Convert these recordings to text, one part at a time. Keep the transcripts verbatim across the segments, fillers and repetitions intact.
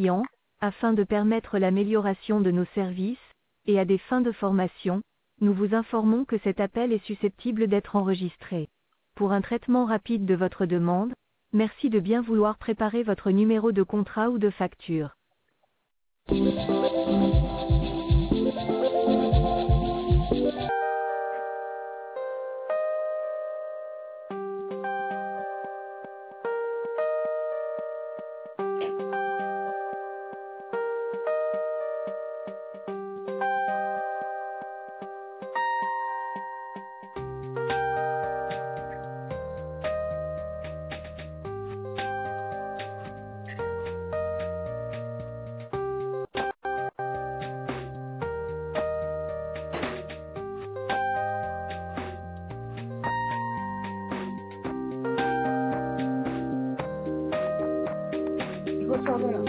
clients, afin de permettre l'amélioration de nos services, et à des fins de formation, nous vous informons que cet appel est susceptible d'être enregistré. Pour un traitement rapide de votre demande, merci de bien vouloir préparer votre numéro de contrat ou de facture. Il faut sortir là.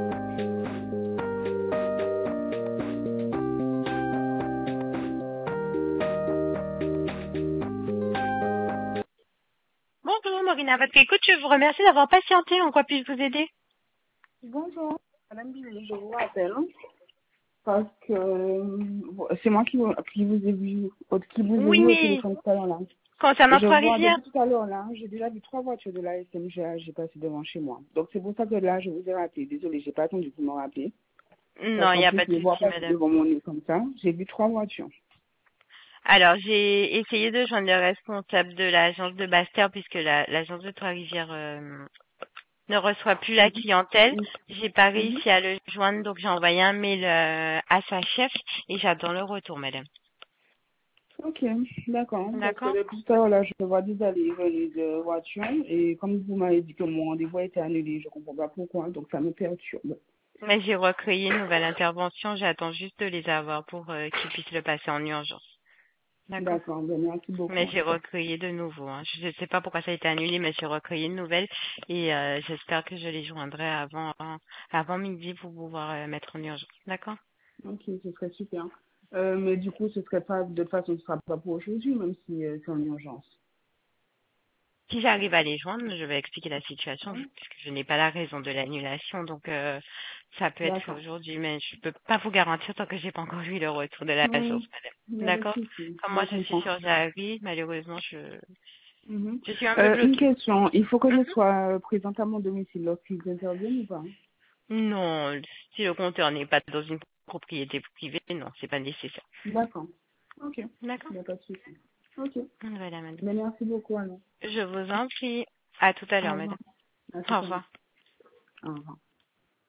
Bonjour, Maureen, à votre écoute, je vous remercie d'avoir patienté. En quoi puis-je vous aider? Bonjour, Madame Billy, je vous rappelle parce que euh, c'est moi qui, vous- qui vous ai vu, au- qui vous ai vu au Oui, téléphone tout à l'heure là. concernant Je vois Trois-Rivières. depuis tout à l'heure là, j'ai déjà vu trois voitures de la S M G A, j'ai passé devant chez moi. Donc c'est pour ça que là, je vous ai rappelé. Désolée, j'ai pas attendu que vous me rappelez. Parce Non, il qu'en n'y a plus, pas de les voir souci, passer madame. devant mon nez comme ça, j'ai vu trois voitures. Alors, j'ai essayé de joindre le responsable de l'agence de Bastère puisque la- l'agence de Trois-Rivières euh, ne reçoit plus la clientèle. Mhm. J'ai pas Mhm. réussi à le joindre, donc j'ai envoyé un mail euh, à sa chef et j'attends le retour, madame. Ok, d'accord. Parce que D'accord? depuis tout à l'heure là, je vois des allées et venues de voitures et comme vous m'avez dit que mon rendez-vous a été annulé, je comprends pas pourquoi, donc ça me perturbe. Mais j'ai recueilli une nouvelle intervention, j'attends juste de les avoir pour euh, qu'ils puissent le passer en urgence. D'accord? D'accord, ben, merci beaucoup Mais en j'ai tout cas. recueilli de nouveau. Hein. Je ne sais pas pourquoi ça a été annulé, mais j'ai recueilli une nouvelle et euh, j'espère que je les joindrai avant avant midi pour pouvoir euh, mettre en urgence. D'accord? Ok, ce serait super. Euh, mais du coup, ce serait pas, de toute façon, ce sera pas pour aujourd'hui, même si euh, c'est en urgence. Si j'arrive à les joindre, je vais expliquer la situation puisque je n'ai pas la raison de l'annulation. Donc euh, ça peut être fait D'accord. aujourd'hui, mais je peux pas vous garantir tant que j'ai pas encore eu le retour de la Oui, source, madame. il n'y a pas de D'accord? souci, Comme je moi je suis comprends. sur Jarry, malheureusement je Mhm. je suis un peu Euh, une bloquée. question, il faut que je Mhm. sois euh, présente à mon domicile lorsqu'ils interviennent ou pas? Non, si le compteur n'est pas dans une propriété privée, non, c'est pas nécessaire. D'accord. Ok, il D'accord? n'y a pas de souci. Ok, Voilà, madame. mais merci beaucoup alors. Je vous en prie. À tout à Au l'heure, revoir. madame. À tout Au à l'heure. revoir. Au revoir.